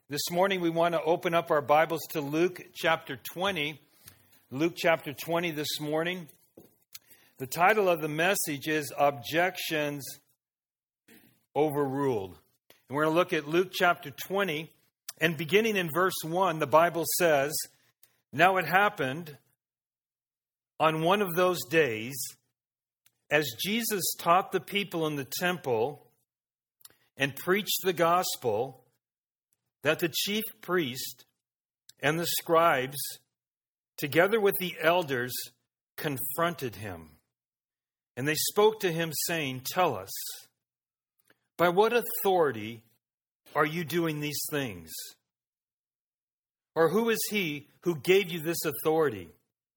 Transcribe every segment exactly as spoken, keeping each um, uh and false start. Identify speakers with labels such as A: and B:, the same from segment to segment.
A: This morning we want to open up our Bibles to Luke chapter twenty. Luke chapter twenty this morning. The title of the message is Objections Overruled. And we're going to look at Luke chapter twenty. And beginning in verse one, the Bible says, "Now it happened on one of those days, as Jesus taught the people in the temple and preached the gospel, that the chief priest and the scribes, together with the elders, confronted him. And they spoke to him, saying, 'Tell us, by what authority are you doing these things? Or who is he who gave you this authority?'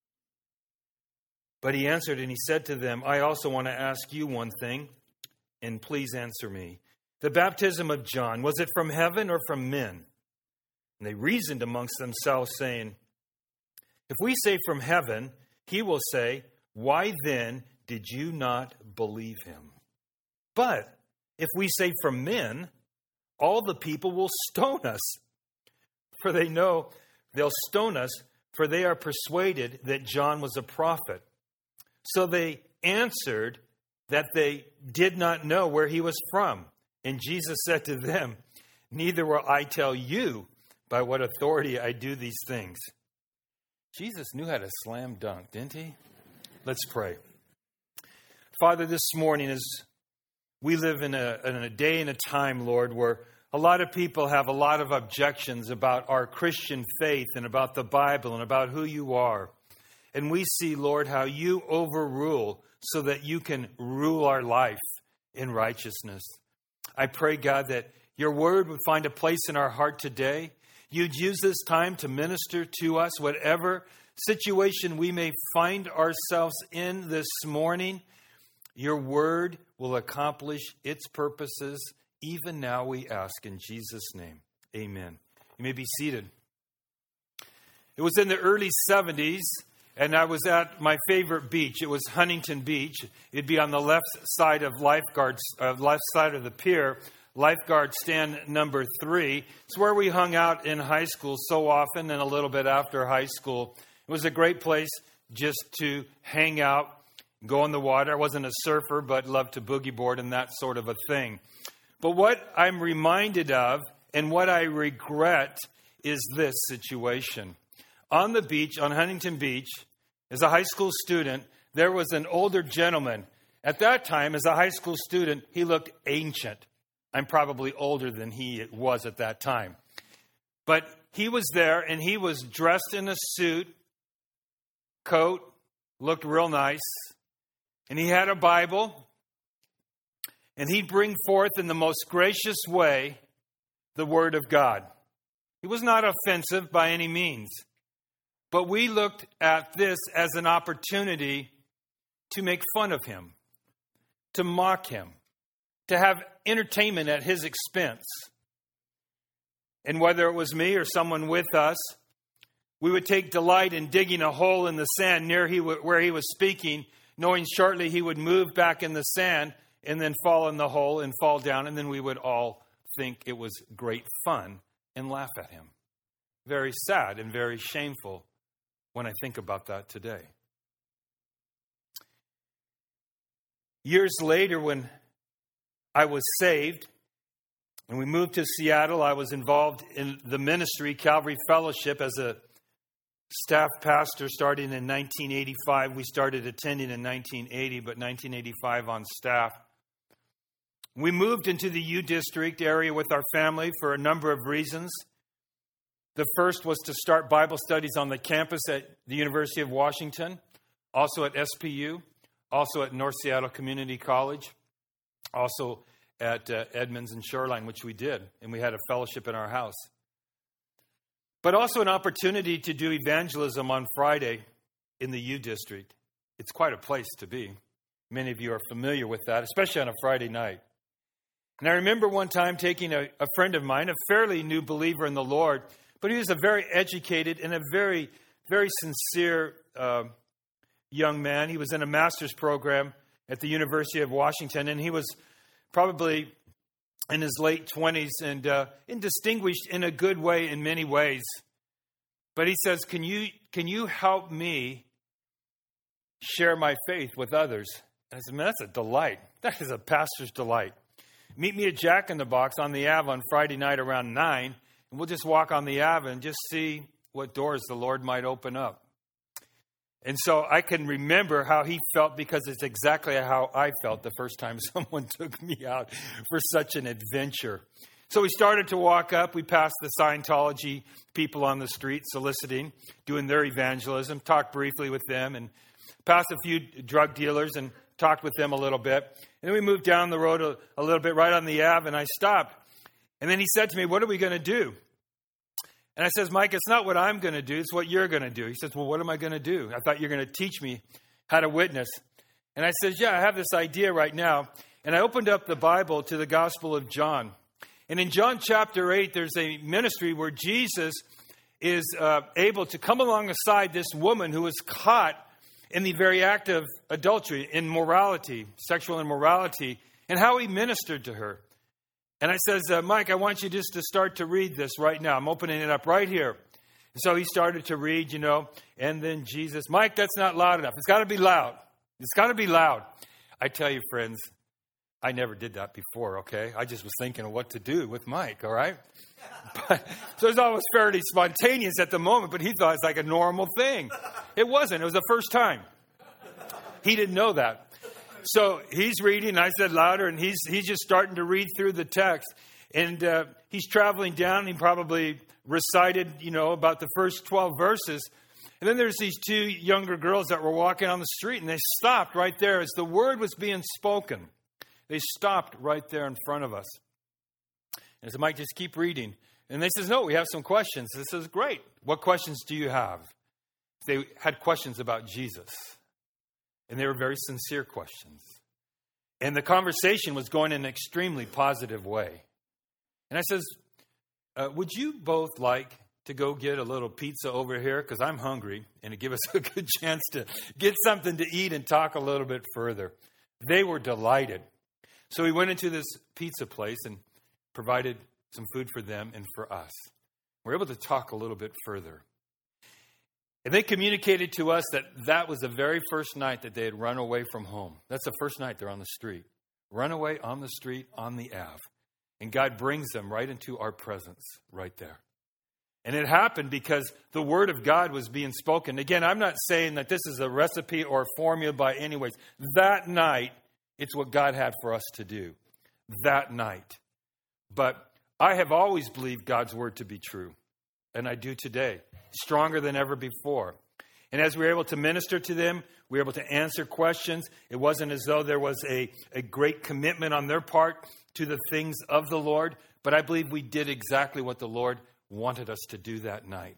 A: But he answered and he said to them, 'I also want to ask you one thing, and please answer me. The baptism of John, was it from heaven or from men?' And they reasoned amongst themselves, saying, 'If we say from heaven, he will say, why then did you not believe him? But if we say from men, all the people will stone us. For they know they'll stone us, for they are persuaded that John was a prophet.' So they answered that they did not know where he was from. And Jesus said to them, 'Neither will I tell you by what authority I do these things.'" Jesus knew how to slam dunk, didn't he? Let's pray. Father, this morning, as we live in a, in a day and a time, Lord, where a lot of people have a lot of objections about our Christian faith and about the Bible and about who you are. And we see, Lord, how you overrule so that you can rule our life in righteousness. I pray, God, that your word would find a place in our heart today. You'd use this time to minister to us, whatever situation we may find ourselves in this morning. Your word will accomplish its purposes. Even now we ask in Jesus' name. Amen. You may be seated. It was in the early seventies, and I was at my favorite beach. It was Huntington Beach. It'd be on the left side of lifeguards, uh, left side of the pier. Lifeguard stand number three. It's where we hung out in high school so often and a little bit after high school. It was a great place just to hang out, go in the water. I wasn't a surfer, but loved to boogie board and that sort of a thing. But what I'm reminded of and what I regret is this situation. On the beach, on Huntington Beach, as a high school student, there was an older gentleman. At that time, as a high school student, he looked ancient. I'm probably older than he was at that time. But he was there, and he was dressed in a suit, coat, looked real nice, and he had a Bible, and he'd bring forth in the most gracious way the Word of God. He was not offensive by any means, but we looked at this as an opportunity to make fun of him, to mock him, to have entertainment at his expense. And whether it was me or someone with us, we would take delight in digging a hole in the sand near he w- where he was speaking, knowing shortly he would move back in the sand and then fall in the hole and fall down, and then we would all think it was great fun and laugh at him. Very sad and very shameful when I think about that today. Years later, when I was saved and we moved to Seattle, I was involved in the ministry, Calvary Fellowship, as a staff pastor starting in nineteen eighty-five. We started attending in nineteen eighty, but nineteen eighty-five on staff. We moved into the U District area with our family for a number of reasons. The first was to start Bible studies on the campus at the University of Washington, also at S P U, also at North Seattle Community College, also at uh, Edmonds and Shoreline, which we did, and we had a fellowship in our house. But also an opportunity to do evangelism on Friday in the U District. It's quite a place to be. Many of you are familiar with that, especially on a Friday night. And I remember one time taking a, a friend of mine, a fairly new believer in the Lord, but he was a very educated and a very, very sincere uh, young man. He was in a master's program at the University of Washington, and he was probably in his late twenties and, uh, and distinguished in a good way in many ways. But he says, can you, can you help me share my faith with others? And I said, man, that's a delight. That is a pastor's delight. Meet me at Jack in the Box on the Ave on Friday night around nine, and we'll just walk on the Ave and just see what doors the Lord might open up. And so I can remember how he felt, because it's exactly how I felt the first time someone took me out for such an adventure. So we started to walk up. We passed the Scientology people on the street soliciting, doing their evangelism, talked briefly with them, and passed a few drug dealers and talked with them a little bit. And then we moved down the road a, a little bit right on the Ave, and I stopped. And then he said to me, what are we going to do? And I says, Mike, it's not what I'm going to do. It's what you're going to do. He says, well, what am I going to do? I thought you were going to teach me how to witness. And I says, yeah, I have this idea right now. And I opened up the Bible to the Gospel of John. And in John chapter eight, there's a ministry where Jesus is uh, able to come alongside this woman who was caught in the very act of adultery, immorality, sexual immorality, and how he ministered to her. And I says, uh, Mike, I want you just to start to read this right now. I'm opening it up right here. And so he started to read, you know, and then Jesus, Mike, that's not loud enough. It's got to be loud. It's got to be loud. I tell you, friends, I never did that before, okay? I just was thinking of what to do with Mike, all right? But, so it was almost fairly spontaneous at the moment, but he thought it's like a normal thing. It wasn't. It was the first time. He didn't know that. So he's reading, and I said louder, and he's he's just starting to read through the text. And uh, he's traveling down. He probably recited, you know, about the first twelve verses. And then there's these two younger girls that were walking on the street, and they stopped right there as the word was being spoken. They stopped right there in front of us. And I said, Mike, just keep reading. And they says, no, we have some questions. I says, great. What questions do you have? They had questions about Jesus. And they were very sincere questions. And the conversation was going in an extremely positive way. And I says, uh, would you both like to go get a little pizza over here? Because I'm hungry, and it give us a good chance to get something to eat and talk a little bit further. They were delighted. So we went into this pizza place and provided some food for them and for us. We were able to talk a little bit further. And they communicated to us that that was the very first night that they had run away from home. That's the first night they're on the street. Run away on the street, on the Ave. And God brings them right into our presence right there. And it happened because the word of God was being spoken. Again, I'm not saying that this is a recipe or a formula by any ways. That night, it's what God had for us to do. That night. But I have always believed God's word to be true. And I do today. Stronger than ever before. And as we were able to minister to them, we were able to answer questions. It wasn't as though there was a, a great commitment on their part to the things of the Lord. But I believe we did exactly what the Lord wanted us to do that night.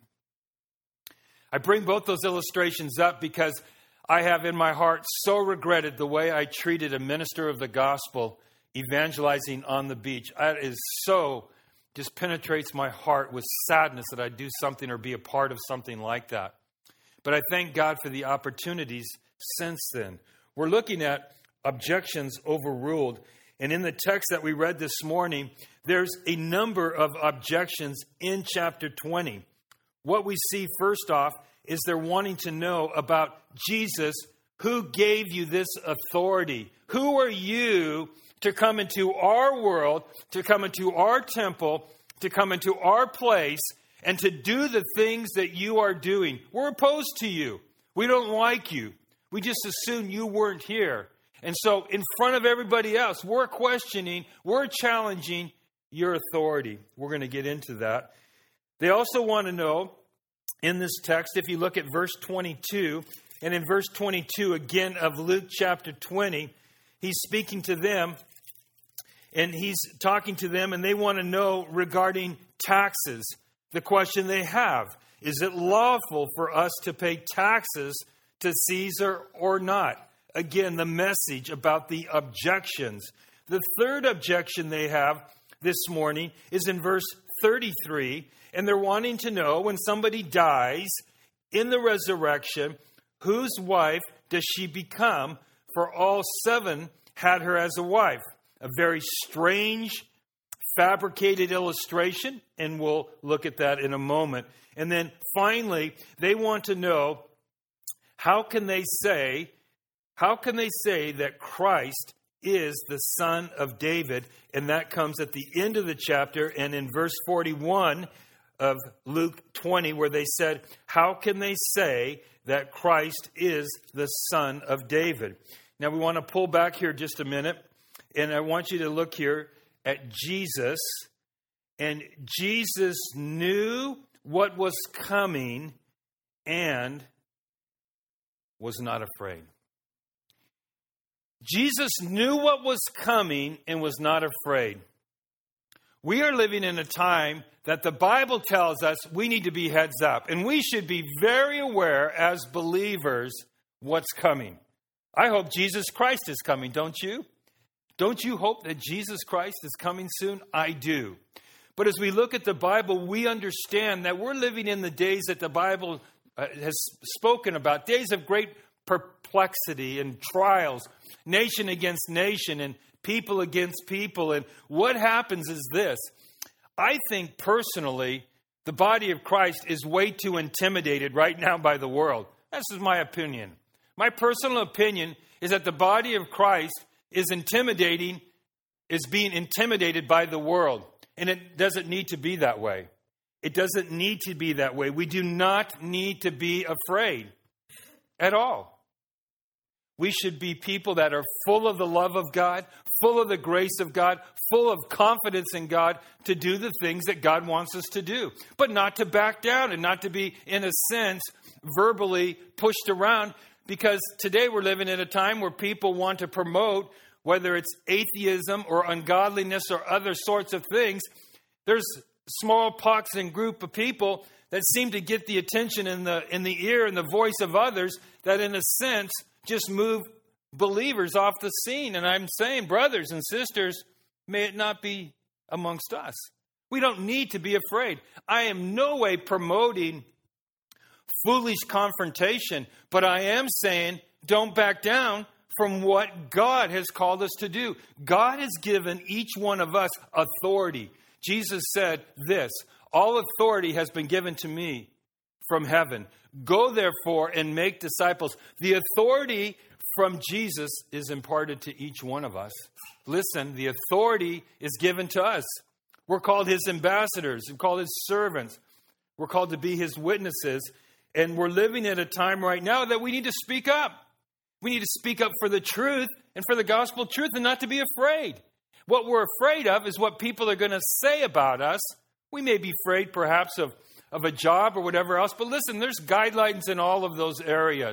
A: I bring both those illustrations up because I have in my heart so regretted the way I treated a minister of the gospel evangelizing on the beach. That is so, just penetrates my heart with sadness that I do something or be a part of something like that. But I thank God for the opportunities since then. We're looking at objections overruled. And in the text that we read this morning, there's a number of objections in chapter twenty. What we see first off is they're wanting to know about Jesus. Who gave you this authority? Who are you to come into our world, to come into our temple, to come into our place, and to do the things that you are doing? We're opposed to you. We don't like you. We just assume you weren't here. And so in front of everybody else, we're questioning, we're challenging your authority. We're going to get into that. They also want to know in this text, if you look at verse twenty-two, and in verse twenty-two again of Luke chapter twenty, he's speaking to them. And he's talking to them, and they want to know regarding taxes. The question they have, is it lawful for us to pay taxes to Caesar or not? Again, the message about the objections. The third objection they have this morning is in verse thirty-three, and they're wanting to know when somebody dies in the resurrection, whose wife does she become? For all seven had her as a wife. A very strange fabricated illustration, and we'll look at that in a moment. And then finally, they want to know, how can they say, how can they say that Christ is the Son of David? And that comes at the end of the chapter and in verse forty-one of Luke twenty, where they said, how can they say that Christ is the Son of David? Now we want to pull back here just a minute, and I want you to look here at Jesus. And Jesus knew what was coming and was not afraid. Jesus knew what was coming and was not afraid. We are living in a time that the Bible tells us we need to be heads up. And we should be very aware as believers what's coming. I hope Jesus Christ is coming, don't you? Don't you hope that Jesus Christ is coming soon? I do. But as we look at the Bible, we understand that we're living in the days that the Bible uh, has spoken about, days of great perplexity and trials, nation against nation and people against people. And what happens is this. I think personally, the body of Christ is way too intimidated right now by the world. This is my opinion. My personal opinion is that the body of Christ is intimidating, is being intimidated by the world. And it doesn't need to be that way. It doesn't need to be that way. We do not need to be afraid at all. We should be people that are full of the love of God, full of the grace of God, full of confidence in God to do the things that God wants us to do. But not to back down and not to be, in a sense, verbally pushed around. Because today we're living in a time where people want to promote, whether it's atheism or ungodliness or other sorts of things. There's small pox and group of people that seem to get the attention in the in the ear and the voice of others that, in a sense, just move believers off the scene. And I'm saying, brothers and sisters, may it not be amongst us. We don't need to be afraid. I am no way promoting foolish confrontation, but I am saying don't back down from what God has called us to do. God has given each one of us authority. Jesus said this, all authority has been given to me from heaven. Go therefore and make disciples. The authority from Jesus is imparted to each one of us. Listen, the authority is given to us. We're called his ambassadors. We're called his servants. We're called to be his witnesses. And we're living at a time right now that we need to speak up. We need to speak up for the truth and for the gospel truth and not to be afraid. What we're afraid of is what people are going to say about us. We may be afraid perhaps of, of a job or whatever else. But listen, there's guidelines in all of those areas.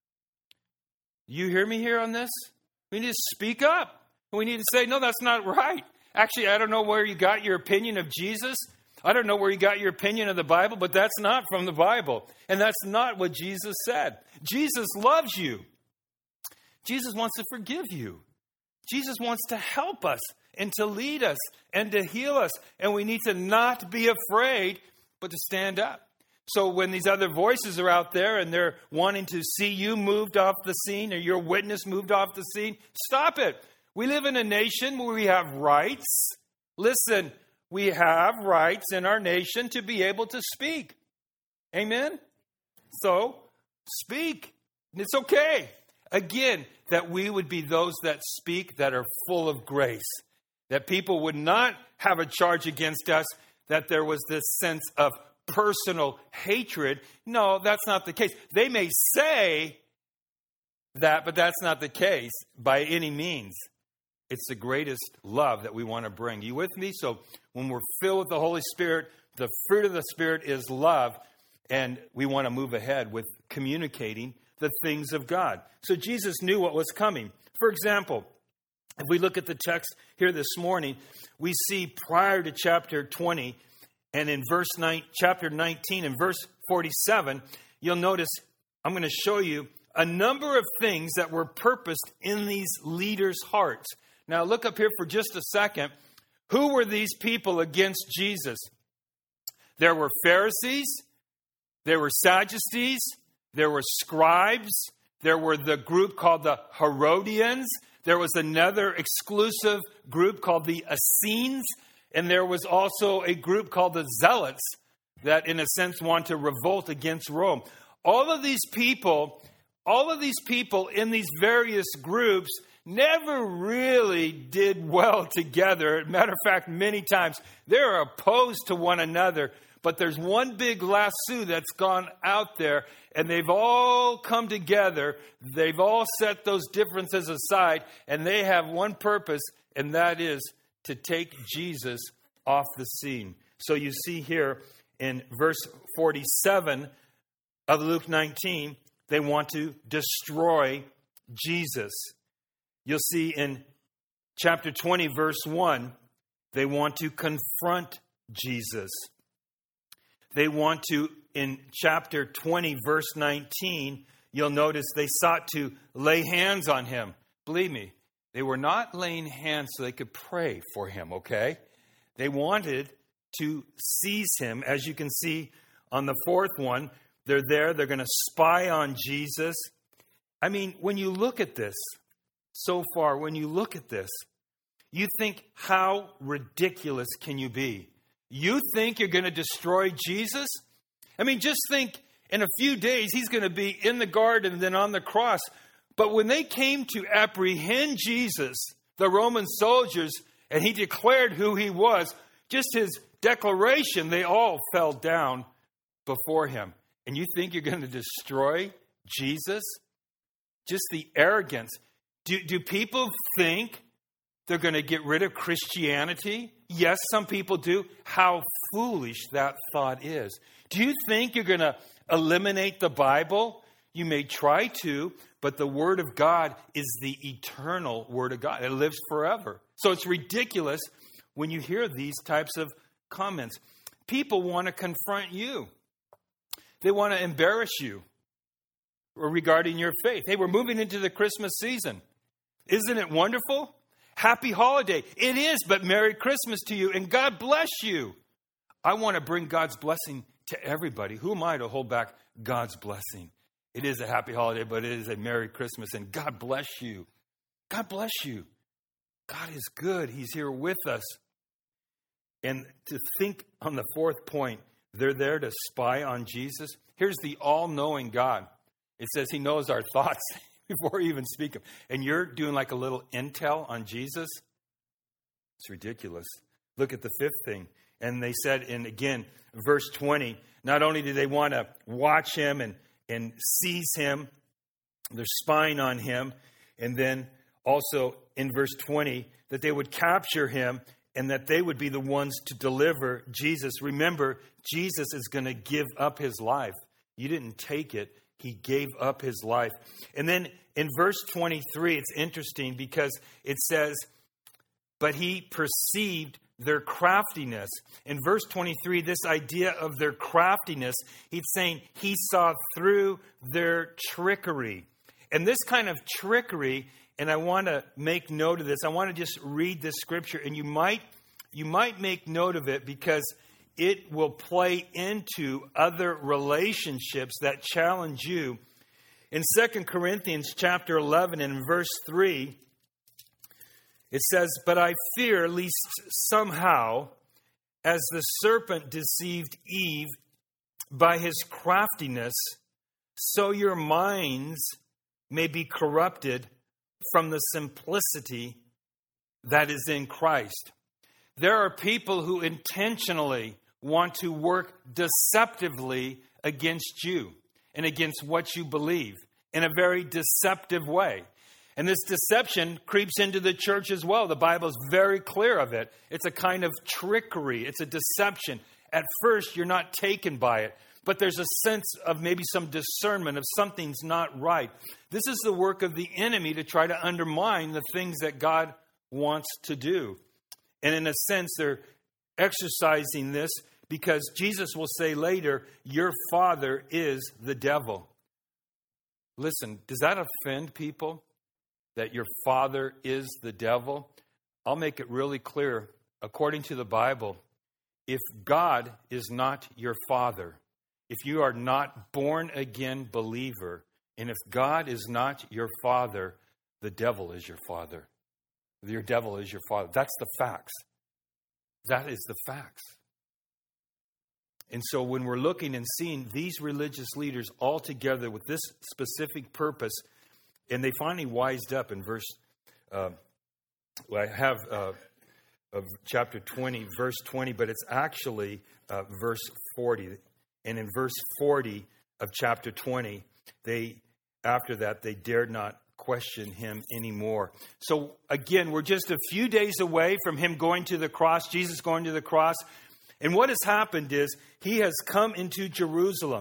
A: You hear me here on this? We need to speak up. We need to say, no, that's not right. Actually, I don't know where you got your opinion of Jesus. I don't know where you got your opinion of the Bible, but that's not from the Bible. And that's not what Jesus said. Jesus loves you. Jesus wants to forgive you. Jesus wants to help us and to lead us and to heal us. And we need to not be afraid, but to stand up. So when these other voices are out there and they're wanting to see you moved off the scene or your witness moved off the scene, stop it. We live in a nation where we have rights. Listen, we have rights in our nation to be able to speak. Amen? So, speak. It's okay. Again, that we would be those that speak that are full of grace. That people would not have a charge against us, that there was this sense of personal hatred. No, that's not the case. They may say that, but that's not the case by any means. It's the greatest love that we want to bring. You with me? So when we're filled with the Holy Spirit, the fruit of the Spirit is love, and we want to move ahead with communicating the things of God. So Jesus knew what was coming. For example, if we look at the text here this morning, we see prior to chapter twenty, and in verse nine, chapter nineteen and verse forty-seven, you'll notice I'm going to show you a number of things that were purposed in these leaders' hearts. Now look up here for just a second. Who were these people against Jesus? There were Pharisees, there were Sadducees, there were scribes, there were the group called the Herodians, there was another exclusive group called the Essenes. And there was also a group called the Zealots that, in a sense, want to revolt against Rome. All of these people, all of these people in these various groups never really did well together. Matter of fact, many times they're opposed to one another. But there's one big lasso that's gone out there, and they've all come together. They've all set those differences aside, and they have one purpose, and that is to take Jesus off the scene. So you see here in verse forty-seven of Luke nineteen, they want to destroy Jesus. You'll see in chapter twenty, verse one, they want to confront Jesus. They want to, in chapter twenty, verse nineteen, you'll notice they sought to lay hands on him. Believe me, they were not laying hands so they could pray for him, okay? They wanted to seize him. As you can see on the fourth one, they're there. They're going to spy on Jesus. I mean, when you look at this, so far, when you look at this, you think, how ridiculous can you be? You think you're going to destroy Jesus? I mean, just think in a few days, he's going to be in the garden and then on the cross. But when they came to apprehend Jesus, the Roman soldiers, and he declared who he was, just his declaration, they all fell down before him. And you think you're going to destroy Jesus? Just the arrogance. Do, do people think they're going to get rid of Christianity? Yes, some people do. How foolish that thought is. Do you think you're going to eliminate the Bible? You may try to, but the Word of God is the eternal Word of God. It lives forever. So it's ridiculous when you hear these types of comments. People want to confront you. They want to embarrass you regarding your faith. Hey, we're moving into the Christmas season. Isn't it wonderful? Happy holiday. It is, but Merry Christmas to you, and God bless you. I want to bring God's blessing to everybody. Who am I to hold back God's blessing? It is a happy holiday, but it is a Merry Christmas, and God bless you. God bless you. God is good. He's here with us. And to think on the fourth point, they're there to spy on Jesus. Here's the all-knowing God. It says he knows our thoughts before we even speak them. And you're doing like a little intel on Jesus? It's ridiculous. Look at the fifth thing. And they said, in again, verse twenty, not only do they want to watch him and, and seize him, they're spying on him. And then also in verse twenty, that they would capture him and that they would be the ones to deliver Jesus. Remember, Jesus is going to give up his life. You didn't take it. He gave up his life. And then in verse twenty-three, it's interesting because it says, but he perceived their craftiness. In verse twenty-three, this idea of their craftiness, he's saying he saw through their trickery. And this kind of trickery, and I want to make note of this. I want to just read this scripture, and you might, you might make note of it because it will play into other relationships that challenge you. In Second Corinthians chapter eleven and verse three, it says, but I fear lest somehow, as the serpent deceived Eve by his craftiness, so your minds may be corrupted from the simplicity that is in Christ. There are people who intentionally want to work deceptively against you and against what you believe in a very deceptive way. And this deception creeps into the church as well. The Bible is very clear of it. It's a kind of trickery. It's a deception. At first, you're not taken by it, but there's a sense of maybe some discernment of something's not right. This is the work of the enemy to try to undermine the things that God wants to do. And in a sense, they're exercising this because Jesus will say later, your father is the devil. Listen, does that offend people? That your father is the devil? I'll make it really clear. According to the Bible, if God is not your father, if you are not born again believer, and if God is not your father, the devil is your father. Your devil is your father. That's the facts. That is the facts. And so when we're looking and seeing these religious leaders all together with this specific purpose, and they finally wised up in verse, uh, well, I have uh, of chapter twenty, verse twenty, but it's actually uh, verse forty. And in verse forty of chapter twenty, they, after that, they dared not question him anymore. So again, we're just a few days away from him going to the cross, Jesus going to the cross. And what has happened is he has come into Jerusalem.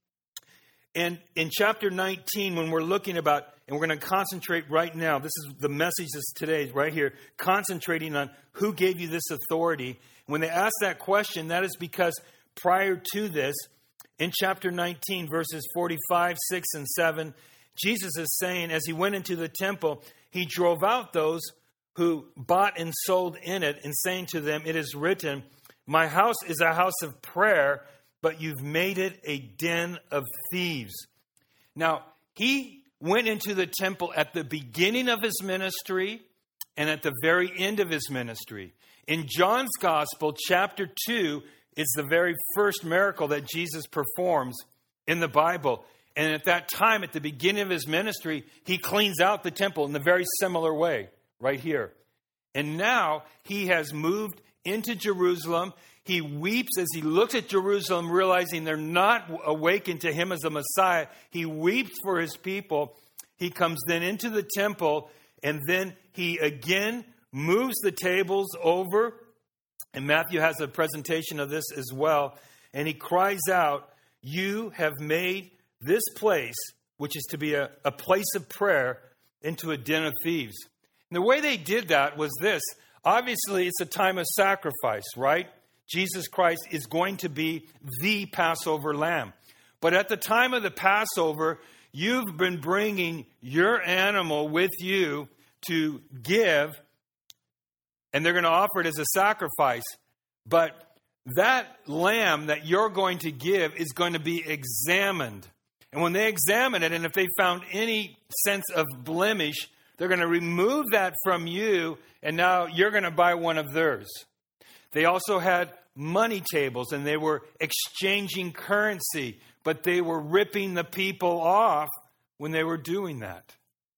A: And in chapter nineteen, when we're looking about, and we're going to concentrate right now, this is the message is today, right here, concentrating on who gave you this authority. When they ask that question, that is because prior to this, in chapter nineteen, verses forty-five, six, and seven, Jesus is saying, as he went into the temple, he drove out those who bought and sold in it, and saying to them, it is written, my house is a house of prayer, but you've made it a den of thieves. Now, he went into the temple at the beginning of his ministry and at the very end of his ministry. In John's Gospel, chapter two, is the very first miracle that Jesus performs in the Bible. And at that time, at the beginning of his ministry, he cleans out the temple in a very similar way, right here. And now he has moved into Jerusalem. He weeps as he looks at Jerusalem, realizing they're not awakened to him as a Messiah. He weeps for his people. He comes then into the temple, and then he again moves the tables over. And Matthew has a presentation of this as well. And he cries out, you have made this place, which is to be a, a place of prayer, into a den of thieves. And the way they did that was this. Obviously, it's a time of sacrifice, right? Jesus Christ is going to be the Passover lamb. But at the time of the Passover, you've been bringing your animal with you to give, and they're going to offer it as a sacrifice. But that lamb that you're going to give is going to be examined. And when they examine it, and if they found any sense of blemish, they're going to remove that from you, and now you're going to buy one of theirs. They also had money tables, and they were exchanging currency, but they were ripping the people off when they were doing that.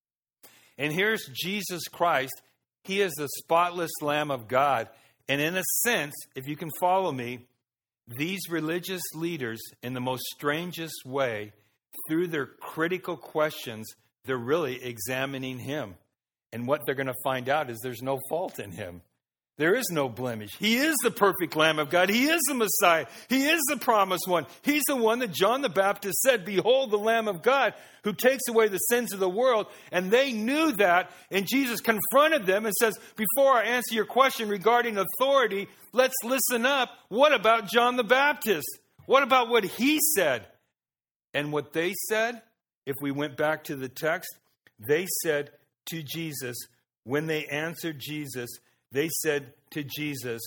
A: And here's Jesus Christ. He is the spotless Lamb of God. And in a sense, if you can follow me, these religious leaders, in the most strangest way, through their critical questions, they're really examining him. And what they're going to find out is there's no fault in him. There is no blemish. He is the perfect Lamb of God. He is the Messiah. He is the promised one. He's the one that John the Baptist said, behold the Lamb of God who takes away the sins of the world. And they knew that. And Jesus confronted them and says, before I answer your question regarding authority, let's listen up. What about John the Baptist? What about what he said? And what they said, if we went back to the text, they said to Jesus, when they answered Jesus, they said to Jesus,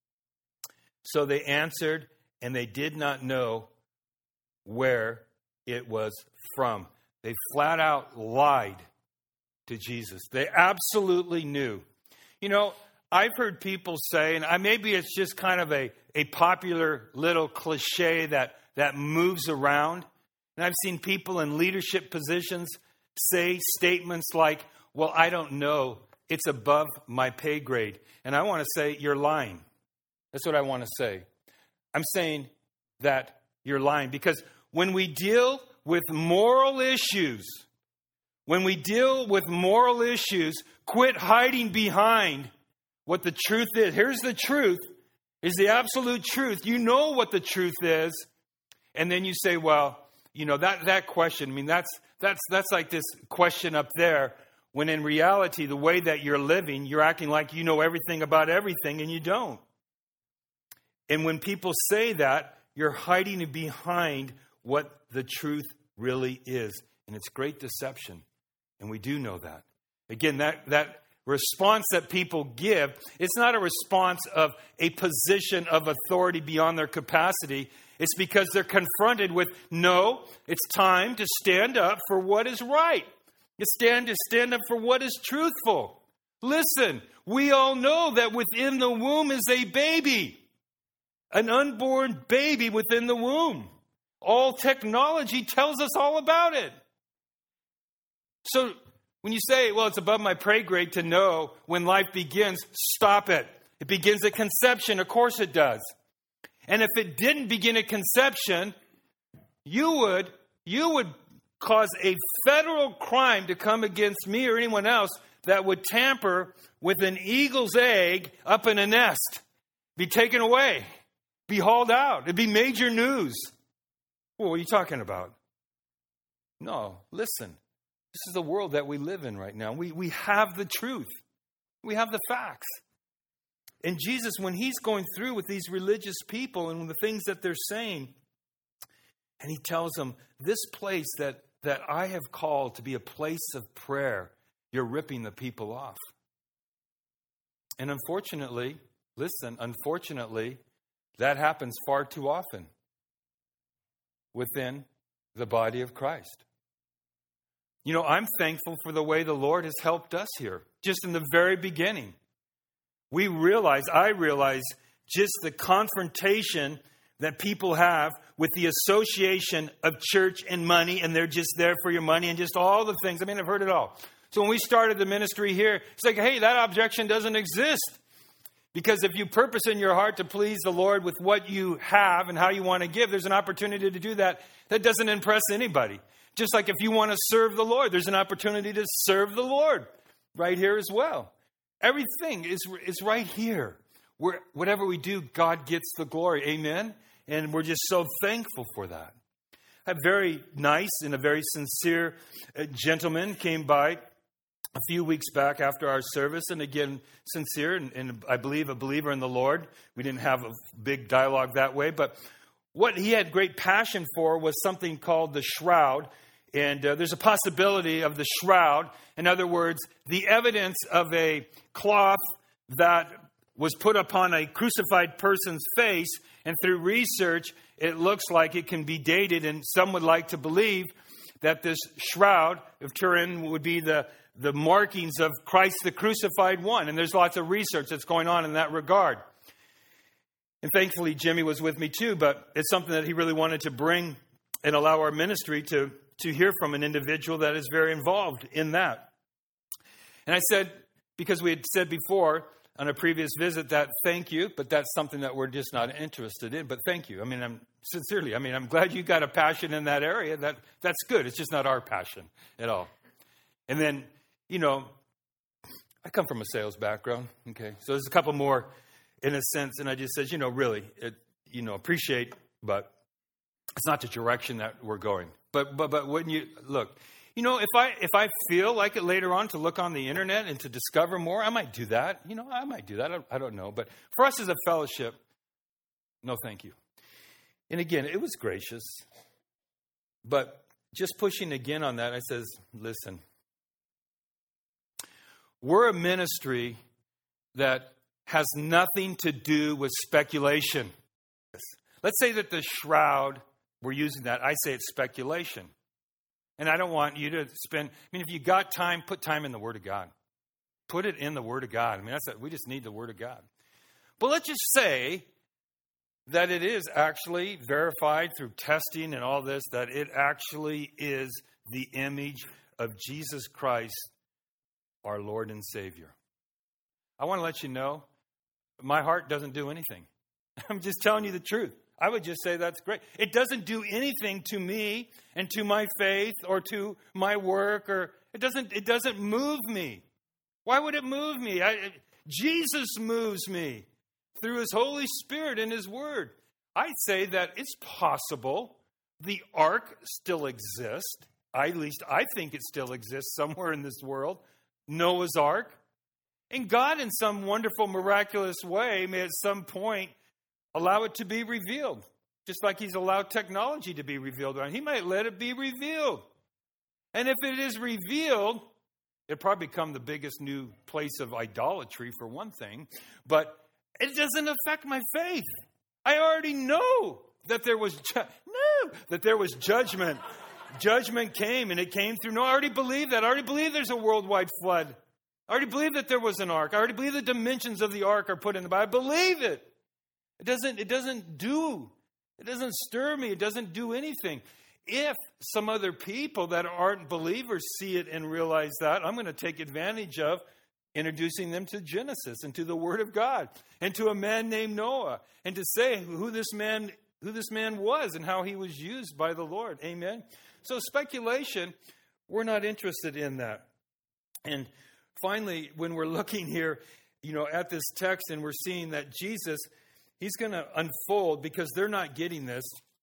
A: so they answered, and they did not know where it was from. They flat out lied to Jesus. They absolutely knew. You know, I've heard people say, and I, maybe it's just kind of a, a popular little cliche that, that moves around. And I've seen people in leadership positions say statements like, well, I don't know. It's above my pay grade. And I want to say, you're lying. That's what I want to say. I'm saying that you're lying. Because when we deal with moral issues, when we deal with moral issues, quit hiding behind what the truth is. Here's the truth, is the absolute truth. You know what the truth is. And then you say, well, you know, that, that question, I mean, that's, that's, that's like this question up there. When in reality, the way that you're living, you're acting like you know everything about everything, and you don't. And when people say that, you're hiding behind what the truth really is. And it's great deception. And we do know that. Again, that, that response that people give, it's not a response of a position of authority beyond their capacity. It's because they're confronted with, no, it's time to stand up for what is right. You stand to stand up for what is truthful. Listen, we all know that within the womb is a baby, an unborn baby within the womb. All technology tells us all about it. So when you say, well, it's above my pay grade to know when life begins, stop it. It begins at conception. Of course it does. And if it didn't begin at conception, you would, you would cause a federal crime to come against me or anyone else that would tamper with an eagle's egg up in a nest, be taken away, be hauled out. It'd be major news. Well, what are you talking about? No, listen. This is the world that we live in right now. We, we have the truth. We have the facts. And Jesus, when he's going through with these religious people and the things that they're saying, and he tells them, this place that, that I have called to be a place of prayer, you're ripping the people off. And unfortunately, listen, unfortunately, that happens far too often within the body of Christ. You know, I'm thankful for the way the Lord has helped us here, just in the very beginning. We realize, I realize, just the confrontation that people have with the association of church and money, and they're just there for your money and just all the things. I mean, I've heard it all. So when we started the ministry here, it's like, hey, that objection doesn't exist. Because if you purpose in your heart to please the Lord with what you have and how you want to give, there's an opportunity to do that. That doesn't impress anybody. Just like if you want to serve the Lord, there's an opportunity to serve the Lord right here as well. Everything is, is right here. We're, whatever we do, God gets the glory. Amen? And we're just so thankful for that. A very nice and a very sincere gentleman came by a few weeks back after our service, and again, sincere, and, and I believe a believer in the Lord. We didn't have a big dialogue that way, but what he had great passion for was something called the shroud, and uh, there's a possibility of the shroud. In other words, the evidence of a cloth that was put upon a crucified person's face, and through research, it looks like it can be dated, and some would like to believe that this shroud of Turin would be the the markings of Christ the crucified one. And there's lots of research that's going on in that regard. And thankfully, Jimmy was with me too, but it's something that he really wanted to bring and allow our ministry to, to hear from an individual that is very involved in that. And I said, because we had said before on a previous visit that thank you, but that's something that we're just not interested in. But thank you. I mean, I'm sincerely, I mean, I'm glad you got a passion in that area. That That's good. It's just not our passion at all. And then, you know, I come from a sales background, okay? So there's a couple more in a sense, and I just said, you know, really, it, you know, appreciate, but it's not the direction that we're going. But but but when you, look, you know, if I if I feel like it later on to look on the internet and to discover more, I might do that. You know, I might do that. I, I don't know. But for us as a fellowship, no thank you. And again, it was gracious. But just pushing again on that, I says, listen, we're a ministry that has nothing to do with speculation. Let's say that the shroud, we're using that. I say it's speculation. And I don't want you to spend, I mean, if you got time, put time in the Word of God. Put it in the Word of God. I mean, that's it. We just need the Word of God. But let's just say that it is actually verified through testing and all this, that it actually is the image of Jesus Christ, our Lord and Savior. I want to let you know, my heart doesn't do anything. I'm just telling you the truth. I would just say that's great. It doesn't do anything to me and to my faith or to my work, or it doesn't it doesn't move me. Why would it move me? I, Jesus moves me through his Holy Spirit and his Word. I'd say that it's possible the ark still exists. At least I think it still exists somewhere in this world. Noah's Ark. And God, in some wonderful, miraculous way, may at some point allow it to be revealed. Just like he's allowed technology to be revealed. He might let it be revealed. And if it is revealed, it'll probably become the biggest new place of idolatry, for one thing. But it doesn't affect my faith. I already know that there was ju- no, that there was judgment. Judgment came, and it came through. No, I already believe that. I already believe there's a worldwide flood. I already believe that there was an ark. I already believe the dimensions of the ark are put in the Bible. I believe it. It doesn't, it doesn't do, it doesn't stir me. It doesn't do anything. If some other people that aren't believers see it and realize that, I'm going to take advantage of introducing them to Genesis and to the Word of God and to a man named Noah and to say who this man, who this man was and how he was used by the Lord. Amen. So speculation, we're not interested in that. And finally, when we're looking here, you know, at this text and we're seeing that Jesus, he's going to unfold, because they're not getting this,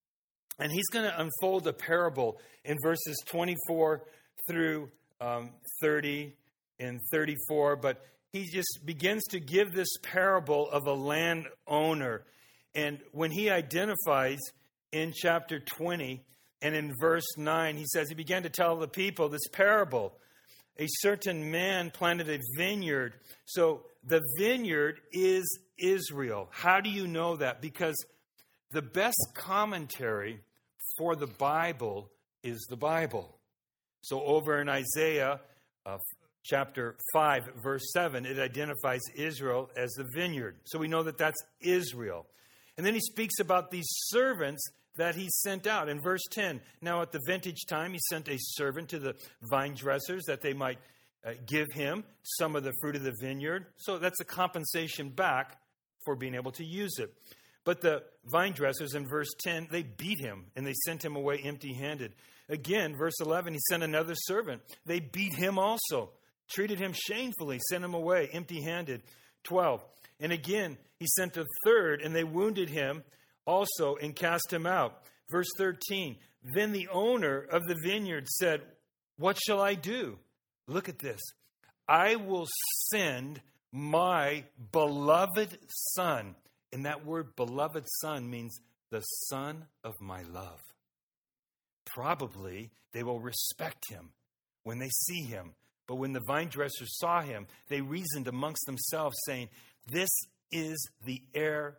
A: and he's going to unfold a parable in verses twenty-four through um, thirty and thirty-four. But he just begins to give this parable of a landowner. And when he identifies in chapter twenty and in verse nine, he says, he began to tell the people this parable. A certain man planted a vineyard. So the vineyard is Israel. How do you know that? Because the best commentary for the Bible is the Bible. So over in Isaiah uh, chapter five, verse seven, it identifies Israel as the vineyard. So we know that that's Israel. And then he speaks about these servants that he sent out. In verse ten, now at the vintage time, he sent a servant to the vine dressers that they might uh, give him some of the fruit of the vineyard. So that's a compensation back for being able to use it. But the vine dressers in verse ten, they beat him and they sent him away empty-handed. Again, verse eleven, he sent another servant. They beat him also, treated him shamefully, sent him away empty-handed. twelve, and again, he sent a third, and they wounded him also and cast him out. Verse thirteen, then the owner of the vineyard said, what shall I do? Look at this. I will send my beloved son. And that word beloved son means the son of my love. Probably they will respect him when they see him. But when the vine dressers saw him, they reasoned amongst themselves, saying, this is the heir.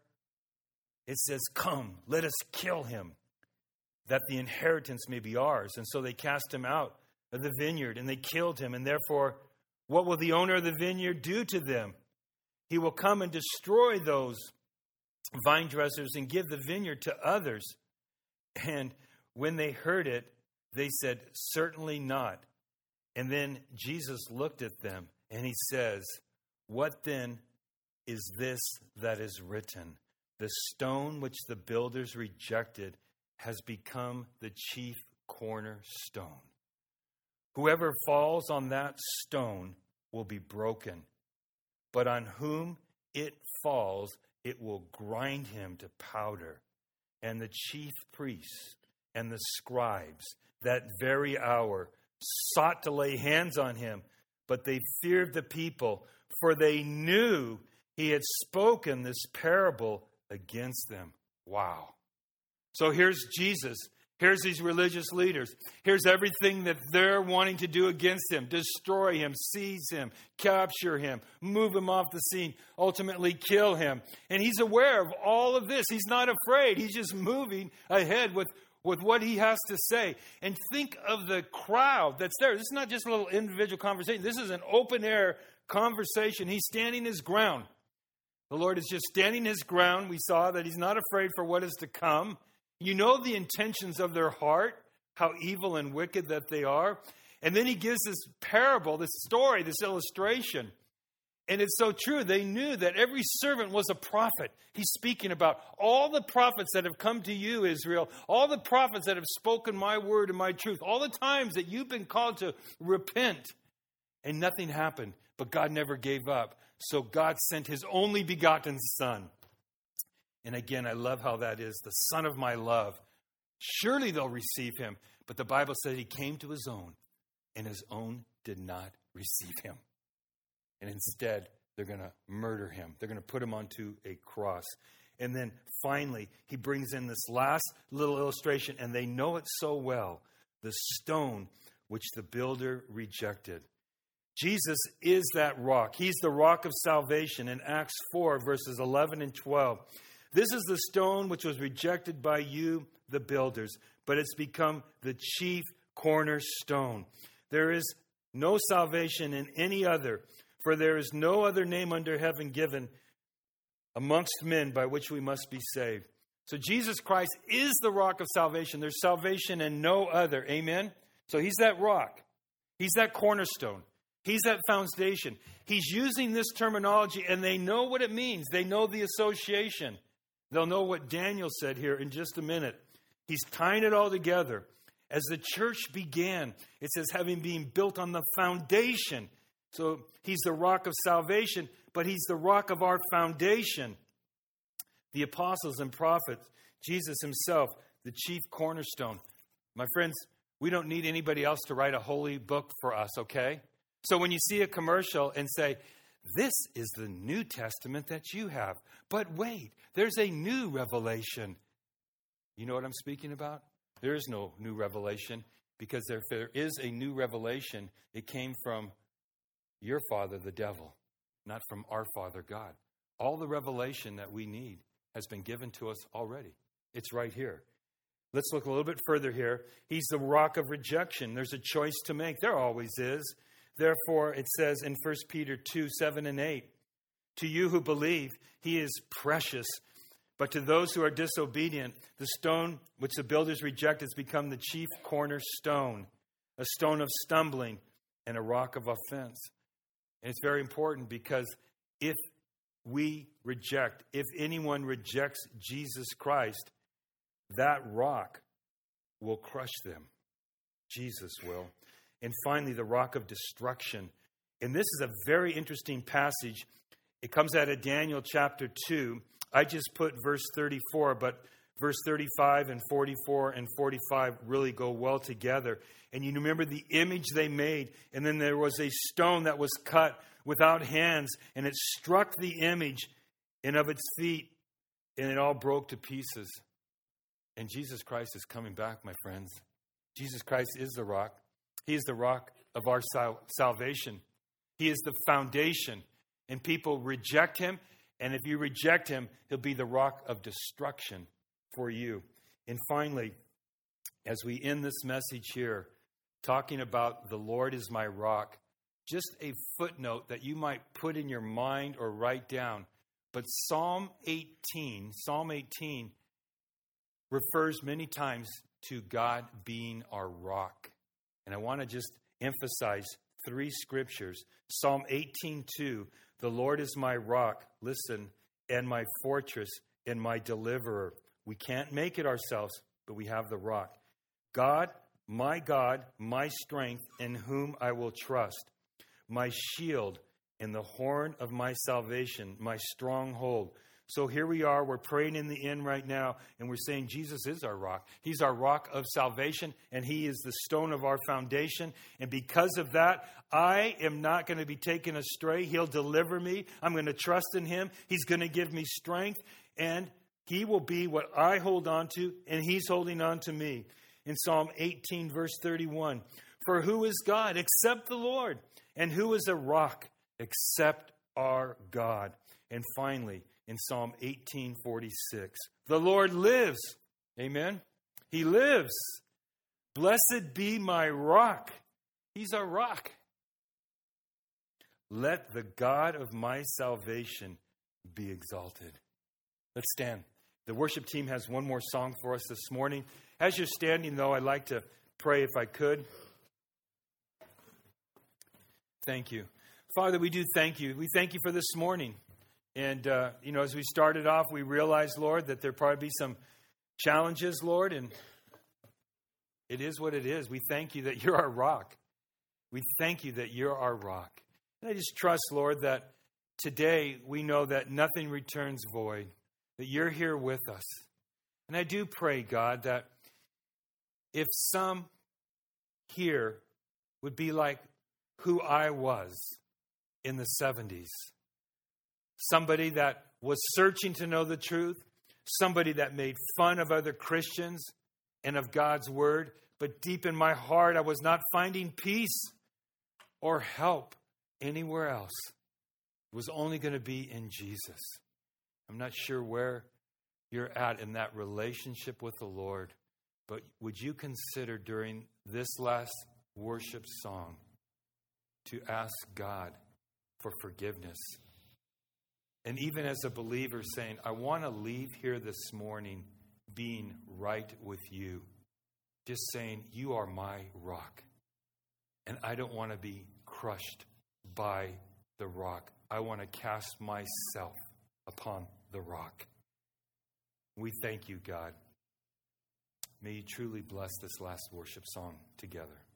A: It says, come, let us kill him, that the inheritance may be ours. And so they cast him out of the vineyard, and they killed him. And therefore, what will the owner of the vineyard do to them? He will come and destroy those vine dressers and give the vineyard to others. And when they heard it, they said, certainly not. And then Jesus looked at them, and he says, what then is this that is written? The stone which the builders rejected has become the chief cornerstone. Whoever falls on that stone will be broken, but on whom it falls, it will grind him to powder. And the chief priests and the scribes that very hour sought to lay hands on him, but they feared the people, for they knew he had spoken this parable against them. Wow. So here's Jesus. Here's these religious leaders. Here's everything that they're wanting to do against him. Destroy him, seize him, capture him, move him off the scene, ultimately kill him. And he's aware of all of this. He's not afraid. He's just moving ahead with, with what he has to say. And think of the crowd that's there. This is not just a little individual conversation. This is an open air conversation. He's standing his ground. The Lord is just standing his ground. We saw that he's not afraid for what is to come. You know the intentions of their heart, how evil and wicked that they are. And then he gives this parable, this story, this illustration. And it's so true. They knew that every servant was a prophet. He's speaking about all the prophets that have come to you, Israel, all the prophets that have spoken my word and my truth, all the times that you've been called to repent. And nothing happened, but God never gave up. So God sent his only begotten son. And again, I love how that is, the son of my love. Surely they'll receive him. But the Bible says he came to his own, and his own did not receive him. And instead, they're going to murder him. They're going to put him onto a cross. And then finally, he brings in this last little illustration, and they know it so well, the stone which the builder rejected. Jesus is that rock. He's the rock of salvation in Acts four, verses eleven and twelve. This is the stone which was rejected by you, the builders, but it's become the chief cornerstone. There is no salvation in any other, For there is no other name under heaven given amongst men by which we must be saved. So Jesus Christ is the rock of salvation. There's salvation in no other. Amen? So he's that rock. He's that cornerstone. He's that foundation. He's using this terminology, and they know what it means. They know the association. They'll know what Daniel said here in just a minute. He's tying it all together. As the church began, it says, having been built on the foundation. So he's the rock of salvation, but he's the rock of our foundation. The apostles and prophets, Jesus himself, the chief cornerstone. My friends, we don't need anybody else to write a holy book for us, okay? So when you see a commercial and say, this is the New Testament that you have, but wait, there's a new revelation. You know what I'm speaking about? There is no new revelation, because if there is a new revelation, it came from your father, the devil, not from our Father God. All the revelation that we need has been given to us already. It's right here. Let's look a little bit further here. He's the rock of rejection. There's a choice to make. There always is. Therefore, it says in First Peter two, seven and eight, to you who believe, he is precious. But to those who are disobedient, the stone which the builders reject has become the chief cornerstone, a stone of stumbling and a rock of offense. And it's very important, because if we reject, if anyone rejects Jesus Christ, that rock will crush them. Jesus will. And finally, the rock of destruction. And this is a very interesting passage. It comes out of Daniel chapter two. I just put verse thirty-four, but verse thirty-five and forty-four and forty-five really go well together. And you remember the image they made, and then there was a stone that was cut without hands, and it struck the image and of its feet, and it all broke to pieces. And Jesus Christ is coming back, my friends. Jesus Christ is the rock. He is the rock of our sal- salvation. He is the foundation. And people reject him. And if you reject him, he'll be the rock of destruction for you. And finally, as we end this message here, talking about the Lord is my rock, just a footnote that you might put in your mind or write down. But Psalm eighteen, Psalm eighteen refers many times to God being our rock. And I want to just emphasize three scriptures. Psalm eighteen two, the Lord is my rock, listen, and my fortress and my deliverer. We can't make it ourselves, but we have the rock. God, my God, my strength, in whom I will trust, my shield and the horn of my salvation, my stronghold. So here we are, we're praying in the end right now, and we're saying Jesus is our rock. He's our rock of salvation, and he is the stone of our foundation. And because of that, I am not going to be taken astray. He'll deliver me. I'm going to trust in him. He's going to give me strength, and he will be what I hold on to, and he's holding on to me. In Psalm eighteen, verse thirty-one, for who is God except the Lord? And who is a rock except our God? And finally, in Psalm eighteen forty-six, the Lord lives. Amen. He lives. Blessed be my rock. He's our rock. Let the God of my salvation be exalted. Let's stand. The worship team has one more song for us this morning. As you're standing, though, I'd like to pray if I could. Thank you. Father, we do thank you. We thank you for this morning. And, uh, you know, as we started off, we realized, Lord, that there'd probably be some challenges, Lord, and it is what it is. We thank you that you're our rock. We thank you that you're our rock. And I just trust, Lord, that today we know that nothing returns void, that you're here with us. And I do pray, God, that if some here would be like who I was in the seventies, somebody that was searching to know the truth, somebody that made fun of other Christians and of God's word, but deep in my heart I was not finding peace or help anywhere else. It was only going to be in Jesus. I'm not sure where you're at in that relationship with the Lord, but would you consider during this last worship song to ask God for forgiveness. And even as a believer saying, I want to leave here this morning being right with you. Just saying, you are my rock. And I don't want to be crushed by the rock. I want to cast myself upon the rock. We thank you, God. May you truly bless this last worship song together.